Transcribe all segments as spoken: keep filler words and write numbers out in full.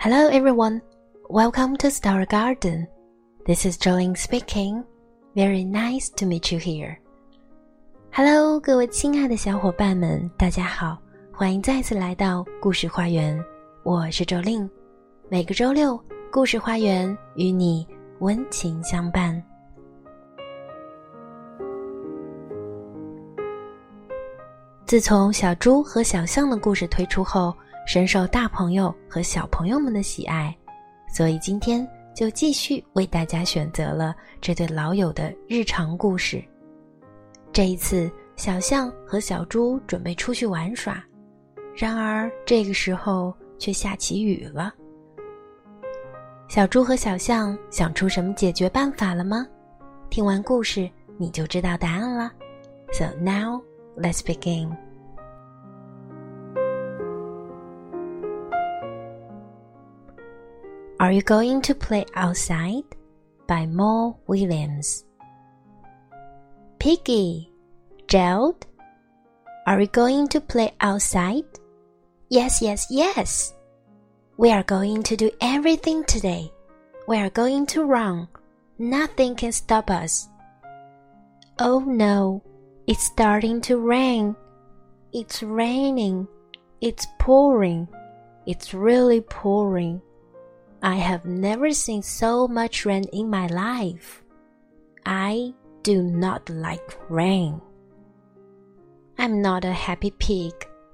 Hello everyone, welcome to Story Garden. This is Jolene speaking. Very nice to meet you here. Hello, 各位亲爱的小伙伴们，大家好，欢迎再次来到故事花园。我是 Jolene， 每个周六，故事花园与你温情相伴。自从小猪和小象的故事推出后，深受大朋友和小朋友们的喜爱，所以今天就继续为大家选择了这对老友的日常故事。这一次，小象和小猪准备出去玩耍，然而这个时候却下起雨了。小猪和小象想出什么解决办法了吗？听完故事你就知道答案了。So now, let's begin. Are you going to play outside? By Mo Williams. Piggy, Gerald, are we going to play outside? Yes, yes, yes. We are going to do everything today. We are going to run. Nothing can stop us. Oh no, it's starting to rain. It's raining. It's pouring. It's really pouring.I have never seen so much rain in my life. I do not like rain. I'm not a happy pig.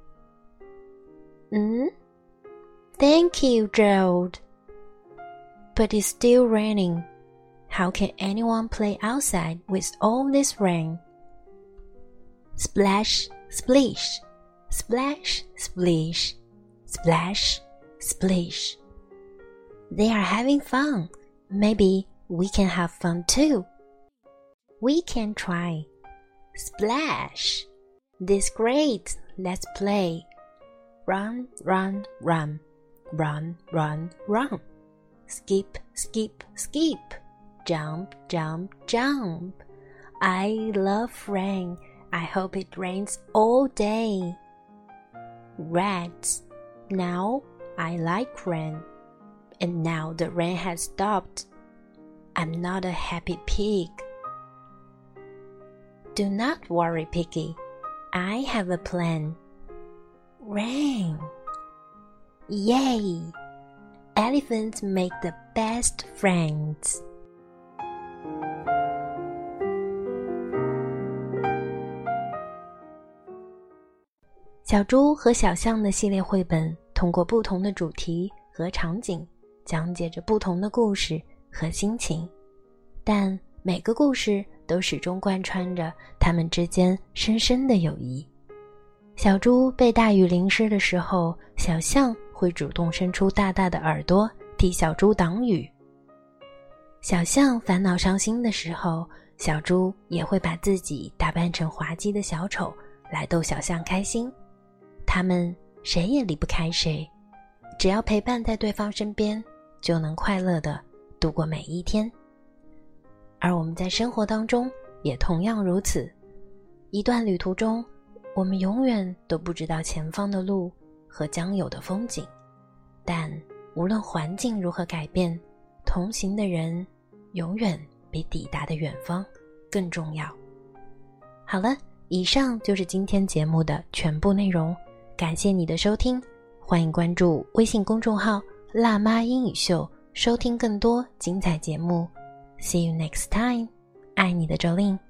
Hmm? Thank you, Gerald. But it's still raining. How can anyone play outside with all this rain? Splash, splish. Splash, splish. Splash, splish.They are having fun. Maybe we can have fun too. We can try. Splash! This great. Let's play. Run, run, run. Run, run, run. Skip, skip, skip. Jump, jump, jump. I love rain. I hope it rains all day. Rats. Now I like rain.And now the rain has stopped. I'm not a happy pig. Do not worry, Piggy. I have a plan. Rain. Yay! Elephants make the best friends. 小猪和小象的系列绘本通过不同的主题和场景讲解着不同的故事和心情，但每个故事都始终贯穿着他们之间深深的友谊。小猪被大雨淋湿的时候，小象会主动伸出大大的耳朵替小猪挡雨。小象烦恼伤心的时候，小猪也会把自己打扮成滑稽的小丑来逗小象开心。他们谁也离不开谁，只要陪伴在对方身边，就能快乐地度过每一天。而我们在生活当中也同样如此，一段旅途中，我们永远都不知道前方的路和将有的风景，但无论环境如何改变，同行的人永远比抵达的远方更重要。好了，以上就是今天节目的全部内容，感谢你的收听，欢迎关注微信公众号辣妈英语秀，收听更多精彩节目。See you next time. 爱你的Jolene。